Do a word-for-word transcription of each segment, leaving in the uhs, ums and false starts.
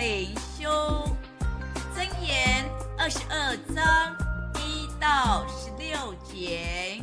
灵修。箴言二十二章一到十六节。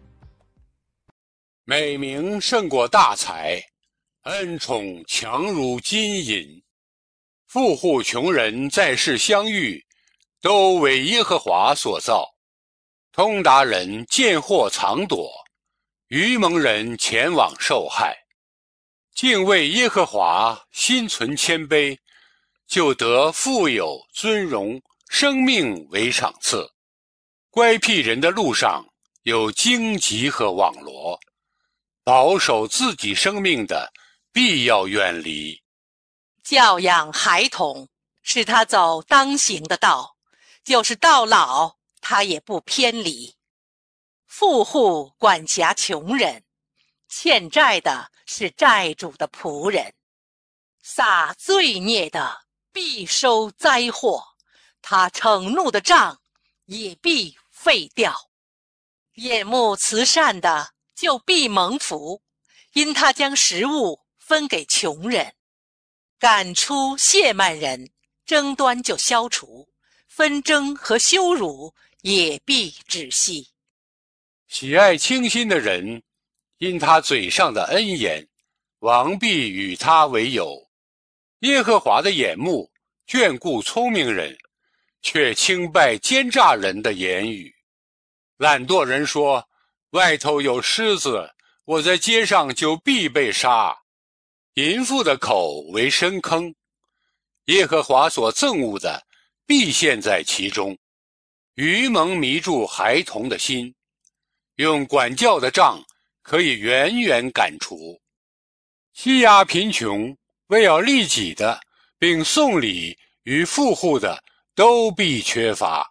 美名胜过大财，恩宠强如金银。富户穷人在世相遇，都为耶和华所造。通达人见祸藏躲，愚蒙人前往受害。敬畏耶和华，心存谦卑，就得富有尊荣，生命为赏赐。乖僻人的路上有荆棘和网罗，保守自己生命的必要远离。 教养孩童，使他走当行的道，就是到老他也不偏离。富户管辖穷人，欠债的是债主的仆人。撒罪孽的必收灾祸，他盛怒的杖也必废掉。眼目慈善的就必蒙福，因他将食物分给穷人。赶出亵慢人，争端就消除，纷争和羞辱也必止息。 喜爱清心的人，因他嘴上的恩言，王必与他为友。耶和华的眼目眷顾聪明人，却轻拜奸诈人的言语。懒惰人说，外头有狮子，我在街上就必被杀。淫妇的口为深坑，耶和华所憎恶的必陷在其中。愚蒙迷住孩童的心，用管教的杖可以远远赶除。欺压贫穷为要利己的，并送礼于富户的，都必缺乏。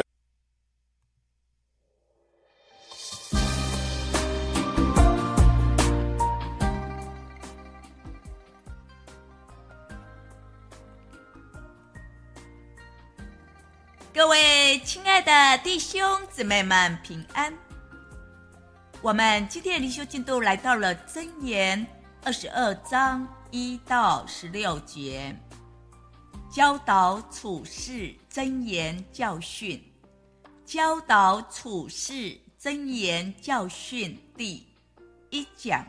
各位亲爱的弟兄姊妹们平安。我们今天的灵修进度来到了箴言二十二章一到十六节，教导处事箴言教训，教导处事箴言教训第一讲。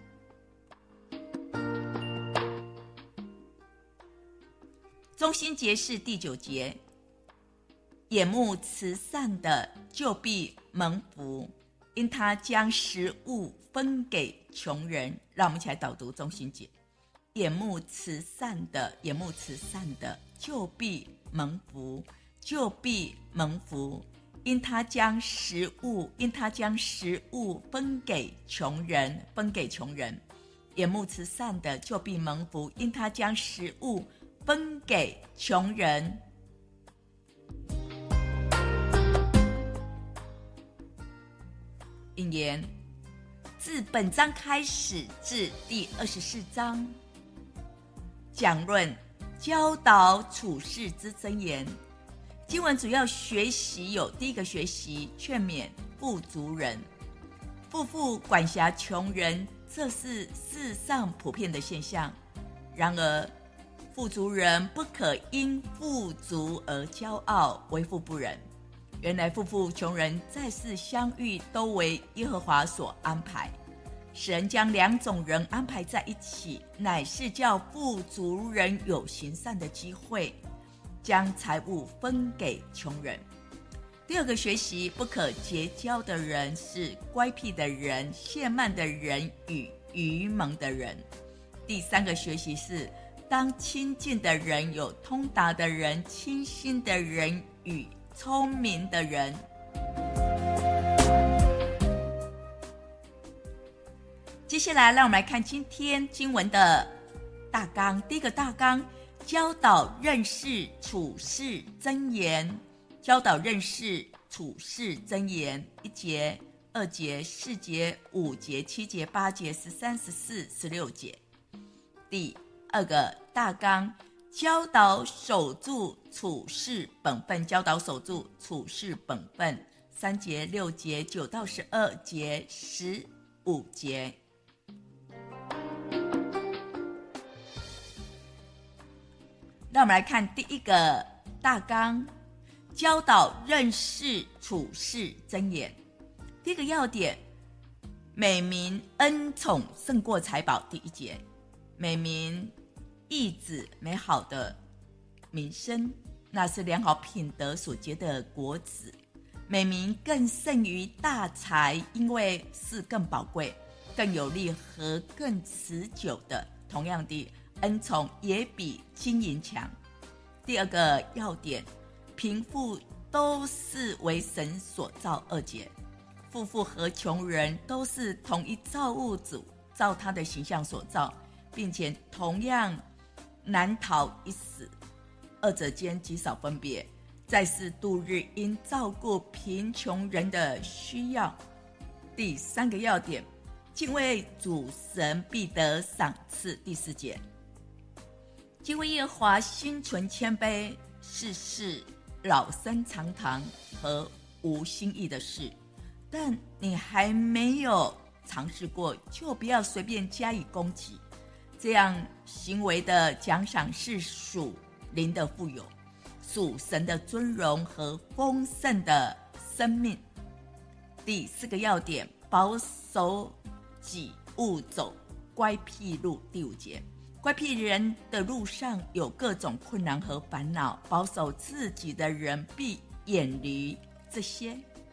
中心节是第九节，眼目慈善的就必蒙福，因他将食物分给穷人。让我们一起来导读中心节。眼目慈善的，眼目慈善的就必蒙福，就必蒙福，因他将食物，因他将食物分给穷人，分给穷人。眼目慈善的就必蒙福，因他将食物分给穷人。引言：自本章开始至第二十四章，讲论教导处事之箴言。经文主要学习有第一个学习劝勉富足人，富户管辖穷人，这是世上普遍的现象。然而富足人不可因富足而骄傲，为富不仁。原来富户穷人在世相遇，都为耶和华所安排。神将两种人安排在一起，乃是叫富足人有行善的机会，将财物分给穷人。第二个学习，不可结交的人是乖僻的人、懈慢的人与愚蒙的人。第三个学习是，当亲近的人有通达的人、清心的人与聪明的人。接下来让我们来看今天经文的大纲。第一个大纲，教导认识处事箴言，教导认识处事箴言，一节、二节、四节、五节、七节、八节、十三、十四、十六节。第二个大纲，教导守住处事本分，教导守住处事本分，三节、六节、九到十二节、十五节。 让我们来看第一个大纲，教导认识处事箴言。第一个要点，美名恩宠胜过财宝。第一节，美名意指美好的名声，那是良好品德所结的果子。美名更胜于大财，因为是更宝贵、更有利和更持久的。同样的，恩宠也比金银强。第二个要点，贫富都是为神所造。二节，富富和穷人都是同一造物主照他的形象所造，并且同样难逃一死，二者间极少分别。在世度日，应照顾贫穷人的需要。第三个要点，敬畏主神必得赏赐。第四节，敬畏耶和华，心存谦卑，是事老生常谈和无心意的事。但你还没有尝试过，就不要随便加以攻击。这样行为的奖赏是属灵的富有，属神的尊荣和丰盛的生命。第四个要点，保守己，勿走乖僻路。第五节，乖僻人的路上有各种困难和烦恼，保守自己的人必远离这些。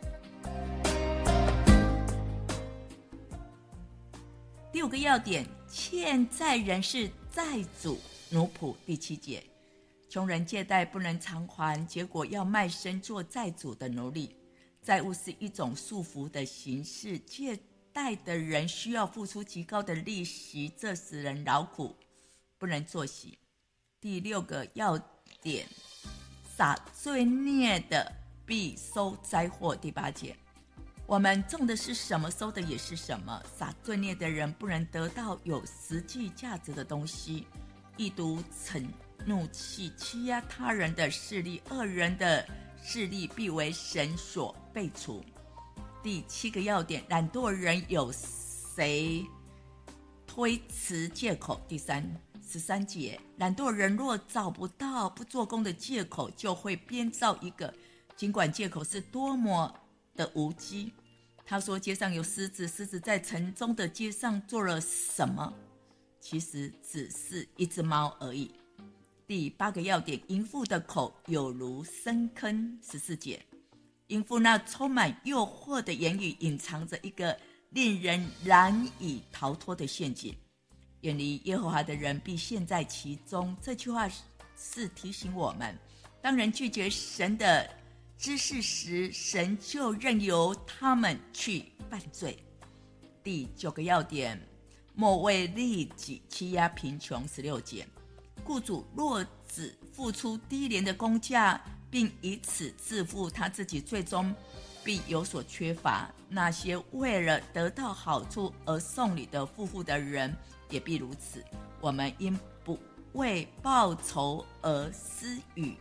第五个要点，欠债人是债主奴仆。第七节，穷人借贷不能偿还，结果要卖身做债主的奴隶。债务是一种束缚的形式，借贷的人需要付出极高的利息，这使人劳苦，不能作息。第六个要点，撒罪孽的必收灾祸。第八节，我们种的是什么，收的也是什么。撒罪孽的人不能得到有实际价值的东西。意图逞怒气，欺压他人的势力，恶人的势力必为神所废除。第七个要点，懒惰人有谁推辞借口。第三十三节，懒惰人若找不到不做工的借口，就会编造一个，尽管借口是多么的无稽。他说街上有狮子，狮子在城中的街上做了什么？其实只是一只猫而已。第八个要点，淫妇的口有如深坑。十四节，淫妇那充满诱惑的言语，隐藏着一个令人难以逃脱的陷阱。远离耶和华的人必陷在其中。这句话是提醒我们，当人拒绝神的知识时，神就任由他们去犯罪。第九个要点，莫为利己，欺压贫穷。十六节，雇主若只付出低廉的工价，并以此自负他自己，最终必有所缺乏。那些为了得到好处而送礼的富户的人也必如此。我们应不为报酬而施予。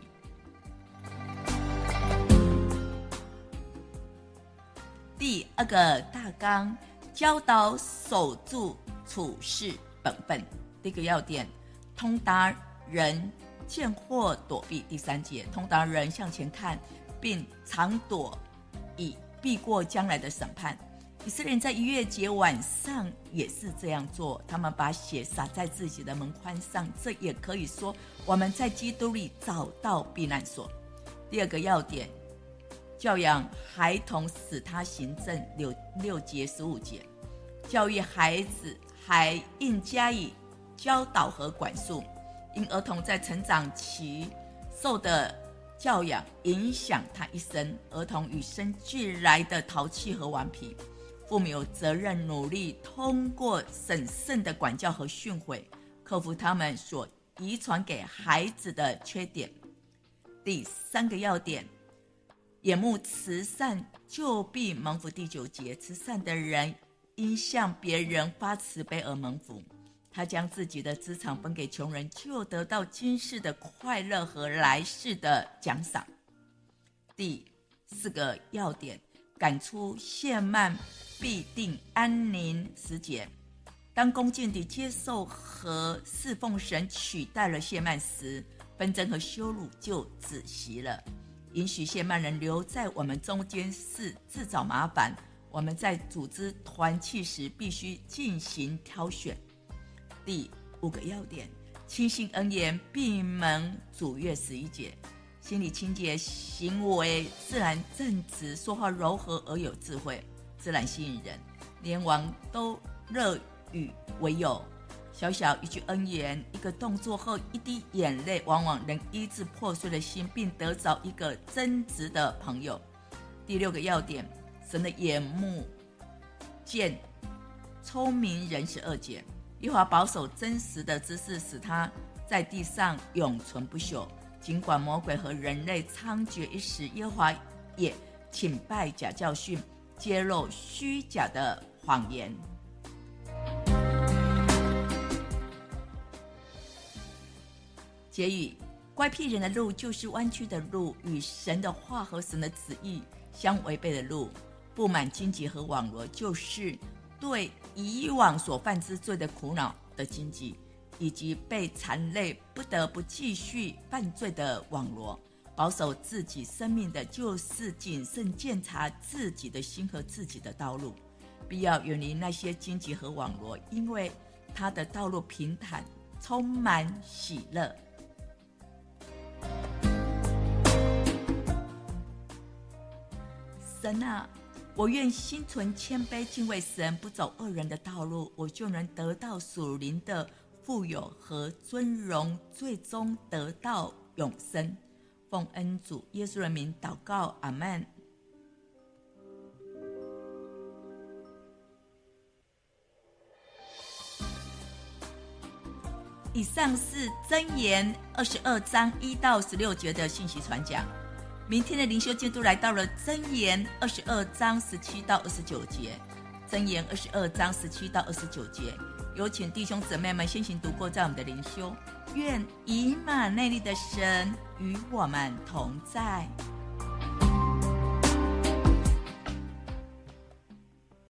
第二个大纲，教导守住处事本分。第一个要点，通达人见祸躲避。第三节，通达人向前看，并常躲以避过将来的审判。以色列人在逾越节晚上也是这样做，他们把血洒在自己的门框上，这也可以说我们在基督里找到避难所。第二个要点，教养孩童，使他行正。六六节十五节，教育孩子还应加以教导和管束，因儿童在成长期受的教养影响他一生。儿童与生俱来的淘气和顽皮，父母有责任努力通过审慎的管教和训诲，克服他们所遗传给孩子的缺点。第三个要点，眼目慈善，就必蒙福。第九节，慈善的人因向别人发慈悲而蒙福，他将自己的资产分给穷人，就得到今世的快乐和来世的奖赏。第四个要点，赶出亵慢，必定安宁。十节，当恭敬地接受和侍奉神取代了亵慢时， 纷争和羞辱就止息了。允许谢曼人留在我们中间是自找麻烦，我们在组织团契时必须进行挑选。第五个要点，清新恩言，闭门主月十一节，心理清洁，行为自然正直，说话柔和而有智慧，自然吸引人，连王都乐与为友。小小一句恩言，一个动作后一滴眼泪，往往能医治破碎的心，并得着一个真实的朋友。第六个要点，神的眼目见聪明人十二节，耶和华保守真实的知识，使他在地上永存不朽。尽管魔鬼和人类猖獗一时，耶和华也请败假教训，揭露虚假的谎言。结语，乖僻人的路就是弯曲的路，与神的话和神的旨意相违背的路。布满荆棘和网罗，就是对以往所犯之罪的苦恼的荆棘，以及被缠累不得不继续犯罪的网罗。保守自己生命的，就是谨慎检查自己的心和自己的道路，必要远离那些荆棘和网罗，因为他的道路平坦，充满喜乐。神啊，我愿心存谦卑，敬畏神，不走恶人的道路，我就能得到属灵的富有和尊荣，最终得到永生。奉恩主耶稣的名祷告，阿们。以上是箴言二十二章一到十六节的信息传讲。明天的灵修进度来到了箴言二十二章十七到二十九节。箴言二十二章十七到二十九节，有请弟兄姊妹们先行读过在我们的灵修。愿以马内利的神与我们同在。